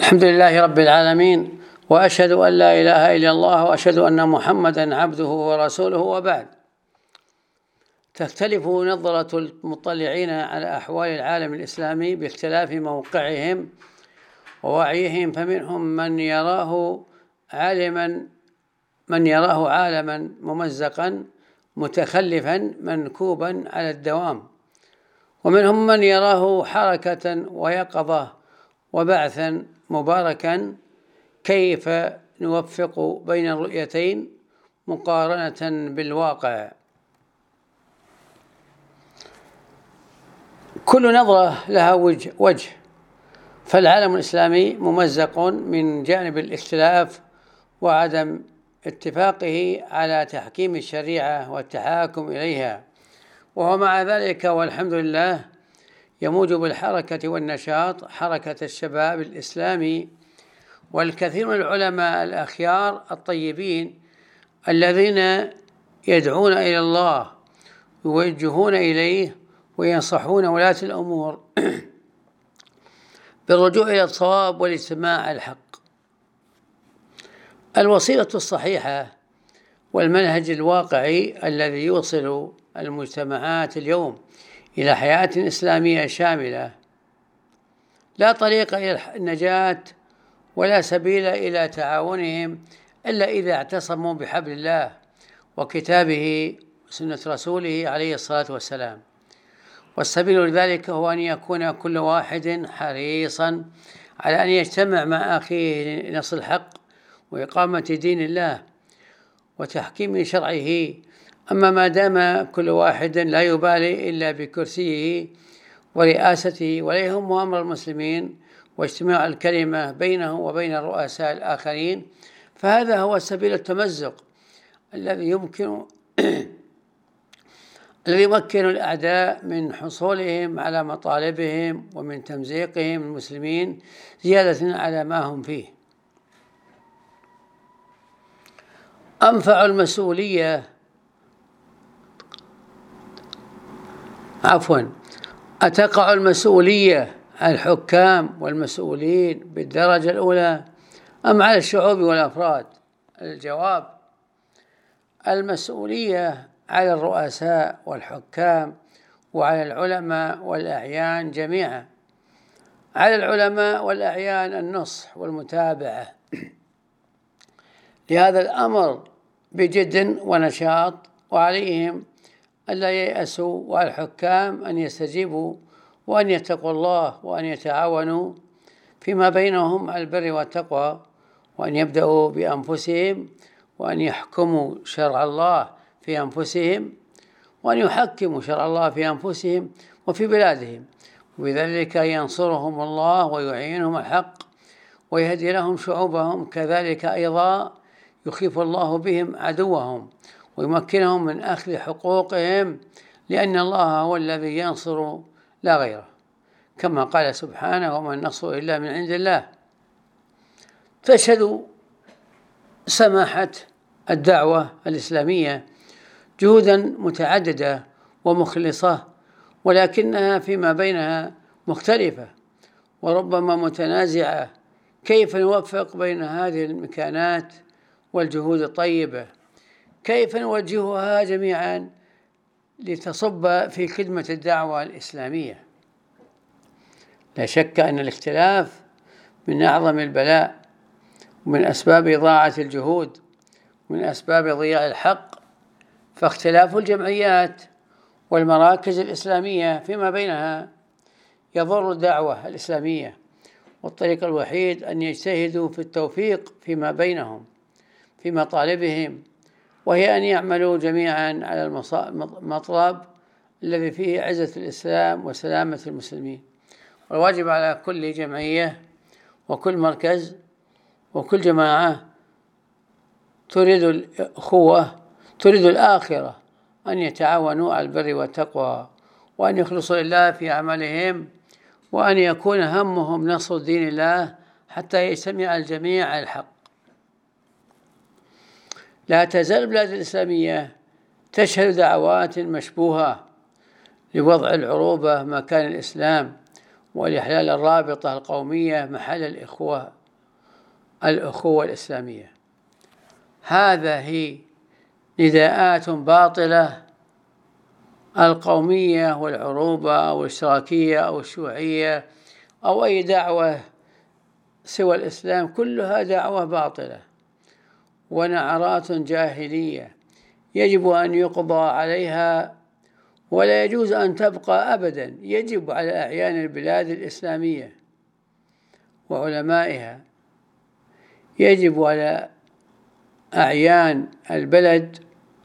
الحمد لله رب العالمين، وأشهد أن لا إله إلا الله، وأشهد أن محمدا عبده ورسوله، وبعد. تختلف نظرة المطلعين على أحوال العالم الإسلامي باختلاف موقعهم ووعيهم، فمنهم من يراه عالما ممزقا متخلفا منكوبا على الدوام، ومنهم من يراه حركة ويقظة وبعثا مباركا. كيف نوفق بين الرؤيتين مقارنة بالواقع؟ كل نظرة لها وجه، فالعالم الإسلامي ممزق من جانب الاختلاف وعدم اتفاقه على تحكيم الشريعة والتحاكم إليها، وهو مع ذلك والحمد لله يموج بالحركة والنشاط حركة الشباب الإسلامي، والكثير من العلماء الأخيار الطيبين الذين يدعون إلى الله ويوجهون إليه وينصحون ولاة الأمور بالرجوع إلى الصواب والاجتماع الحق. الوسيلة الصحيحة والمنهج الواقعي الذي يوصل المجتمعات اليوم إلى حياة إسلامية شاملة لا طريق إلى النجاة ولا سبيل إلى تعاونهم إلا إذا اعتصموا بحبل الله وكتابه وسنة رسوله عليه الصلاة والسلام. والسبيل لذلك هو أن يكون كل واحد حريصا على أن يجتمع مع أخيه لنصر الحق وإقامة دين الله وتحكيم شرعه. أما ما دام كل واحد لا يبالي إلا بكرسيه ورئاسته ولا يهمه أمر المسلمين واجتماع الكلمة بينه وبين الرؤساء الآخرين، فهذا هو سبيل التمزق الذي يمكن الأعداء من حصولهم على مطالبهم ومن تمزيقهم المسلمين زيادة على ما هم فيه. أتقع المسؤولية على الحكام والمسؤولين بالدرجة الأولى أم على الشعوب والأفراد؟ الجواب: المسؤولية على الرؤساء والحكام وعلى العلماء والأعيان جميعا. على العلماء والأعيان النصح والمتابعة لهذا الأمر بجد ونشاط، وعليهم ألا ييأسوا، وعلى الحكام أن يستجيبوا وأن يتقوا الله وأن يتعاونوا فيما بينهم على البر والتقوى، وأن يبدأوا بأنفسهم وأن يحكموا شرع الله في أنفسهم وأن يحكموا شرع الله في أنفسهم وفي بلادهم، وبذلك ينصرهم الله ويعينهم الحق ويهدي لهم شعوبهم. كذلك أيضا يخيف الله بهم عدوهم ويمكنهم من أخذ حقوقهم، لأن الله هو الذي ينصر لا غيره، كما قال سبحانه: وما النصر إلا من عند الله. تشهد سماحة الدعوة الإسلامية جهودا متعددة ومخلصة، ولكنها فيما بينها مختلفة وربما متنازعة. كيف نوفق بين هذه المكانات والجهود الطيبة؟ كيف نوجهها جميعا لتصب في خدمة الدعوة الإسلامية؟ لا شك أن الاختلاف من أعظم البلاء ومن أسباب إضاعة الجهود ومن أسباب ضياع الحق، فاختلاف الجمعيات والمراكز الإسلامية فيما بينها يضر الدعوة الإسلامية، والطريق الوحيد أن يجتهدوا في التوفيق فيما بينهم في مطالبهم، وهي أن يعملوا جميعا على المطلب الذي فيه عزة الإسلام وسلامة المسلمين. والواجب على كل جمعية وكل مركز وكل جماعة تريد الأخوة تريد الآخرة أن يتعاونوا على البر والتقوى، وأن يخلصوا لله في عملهم، وأن يكون همهم نصر دين الله حتى يجتمع الجميع على الحق. لا تزال البلاد الإسلامية تشهد دعوات مشبوهة لوضع العروبة مكان الإسلام ولإحلال الرابطة القومية محل الإخوة الأخوة الإسلامية. هذه نداءات باطلة، القومية والعروبة أو الاشتراكية أو الشيوعية أو أي دعوة سوى الإسلام، كلها دعوة باطلة ونعرات جاهلية يجب أن يقضى عليها، ولا يجوز أن تبقى أبدا. يجب على أعيان البلاد الإسلامية وعلمائها، يجب على أعيان البلد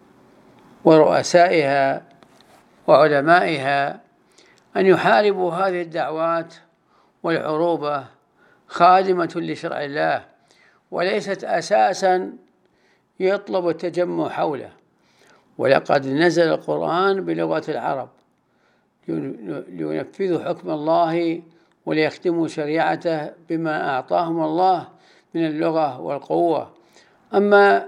ورؤسائها وعلمائها أن يحاربوا هذه الدعوات والعروبة خادمة لشرع الله، وليست أساسا يطلب التجمع حوله. ولقد نزل القرآن بلغة العرب لينفذوا حكم الله وليختموا شريعته بما أعطاهم الله من اللغة والقوة. أما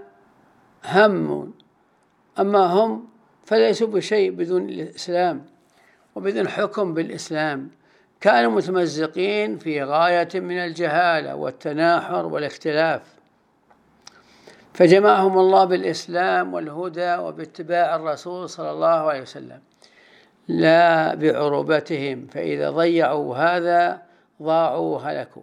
هم فليسوا بشيء بدون الإسلام وبدون حكم بالإسلام. كانوا متمزقين في غاية من الجهالة والتناحر والاختلاف، فجمعهم الله بالإسلام والهدى وباتباع الرسول صلى الله عليه وسلم، لا بعروبتهم، فإذا ضيعوا هذا ضاعوا وهلكوا.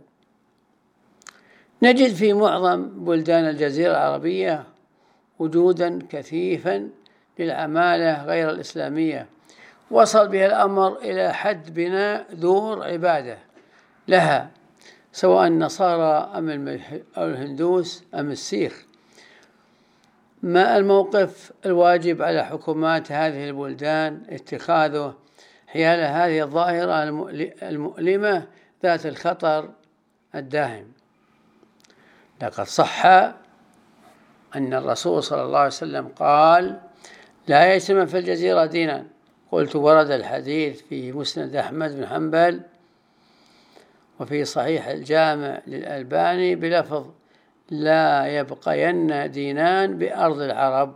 نجد في معظم بلدان الجزيرة العربية وجودا كثيفا للعمالة غير الإسلامية، وصل بها الأمر إلى حد بناء دور عبادة لها، سواء النصارى أم الهندوس أم السيخ. ما الموقف الواجب على حكومات هذه البلدان اتخاذه حيال هذه الظاهرة المؤلمة ذات الخطر الداهم؟ لقد صح أن الرسول صلى الله عليه وسلم قال: لا يجتمع في الجزيرة دينا. قلت: ورد الحديث في مسند أحمد بن حنبل وفي صحيح الجامع للألباني بلفظ: لا يبقين دينان بأرض العرب.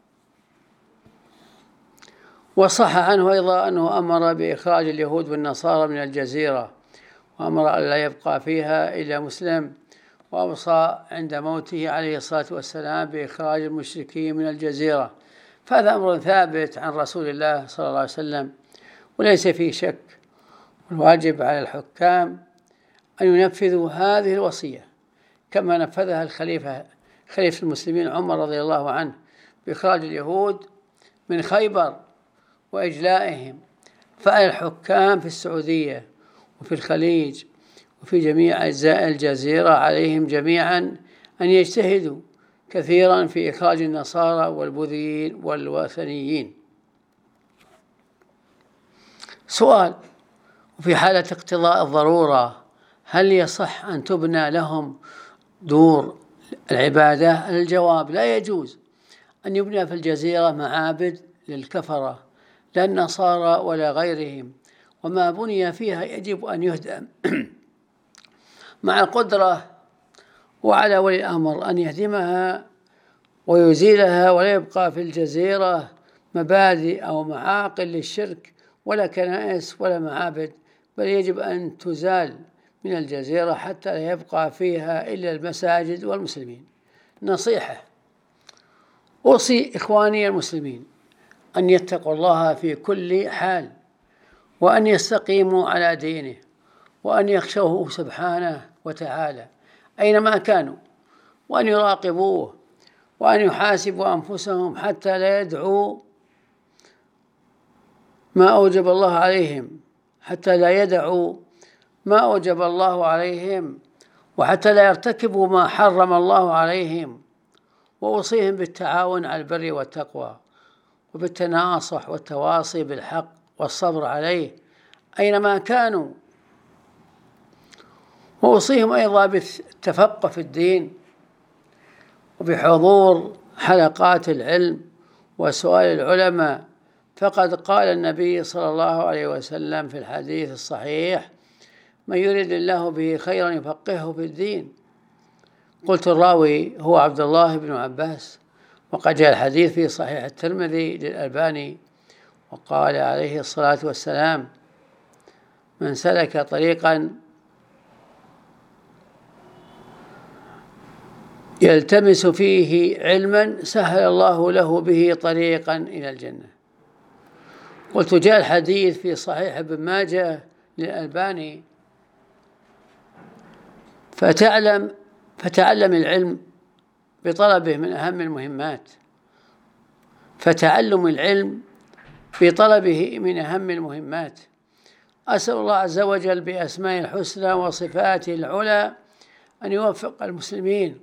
وصح عنه أيضا أنه أمر بإخراج اليهود والنصارى من الجزيرة، وأمر أن لا يبقى فيها إلا مسلم، وأوصى عند موته عليه الصلاة والسلام بإخراج المشركين من الجزيرة. فهذا أمر ثابت عن رسول الله صلى الله عليه وسلم وليس فيه شك. والواجب على الحكام أن ينفذوا هذه الوصية كما نفذها خليفة المسلمين عمر رضي الله عنه بإخراج اليهود من خيبر وإجلائهم. فعلى الحكام في السعودية وفي الخليج وفي جميع أجزاء الجزيرة عليهم جميعا أن يجتهدوا كثيرا في إخراج النصارى والبوذيين والوثنيين. سؤال: وفي حالة اقتضاء الضرورة هل يصح أن تبنى لهم دور العبادة؟ الجواب: لا يجوز أن يبنى في الجزيرة معابد للكفرة لا النصارى ولا غيرهم، وما بني فيها يجب أن يهدم مع القدرة، وعلى ولي الأمر أن يهدمها ويزيلها، ولا يبقى في الجزيرة مبادئ أو معاقل للشرك ولا كنائس ولا معابد، بل يجب أن تزال من الجزيرة حتى لا يبقى فيها إلا المساجد والمسلمين. نصيحة: أوصي إخواني المسلمين أن يتقوا الله في كل حال، وأن يستقيموا على دينه، وأن يخشوه سبحانه وتعالى أينما كانوا، وأن يراقبوه، وأن يحاسبوا أنفسهم حتى لا يدعوا ما أوجب الله عليهم، حتى لا يدعوا ما أوجب الله عليهم، وحتى لا يرتكبوا ما حرم الله عليهم. وأوصيهم بالتعاون على البر والتقوى، وبالتناصح والتواصي بالحق والصبر عليه أينما كانوا. وأوصيهم أيضا بالتفقه في الدين وبحضور حلقات العلم وسؤال العلماء، فقد قال النبي صلى الله عليه وسلم في الحديث الصحيح: من يريد الله به خيرا يفقهه في الدين. قلت: الراوي هو عبد الله بن عباس. وقد جاء الحديث في صحيح الترمذي للألباني، وقال عليه الصلاة والسلام: من سلك طريقا يلتمس فيه علما سهل الله له به طريقا إلى الجنة. قلت جاء الحديث في صحيح ابن ماجه للألباني: فتعلم العلم بطلبه من أهم المهمات. فتعلم العلم بطلبه من أهم المهمات. أسأل الله عز وجل بأسمائه الحسنى وصفاته العلى أن يوفق المسلمين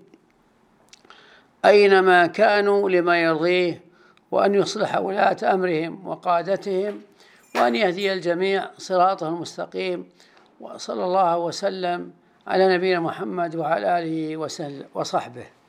أينما كانوا لما يرضيه، وأن يصلح ولاة أمرهم وقادتهم، وأن يهدي الجميع صراطه المستقيم. وصلى الله وسلم على نبينا محمد وعلى آله وصحبه.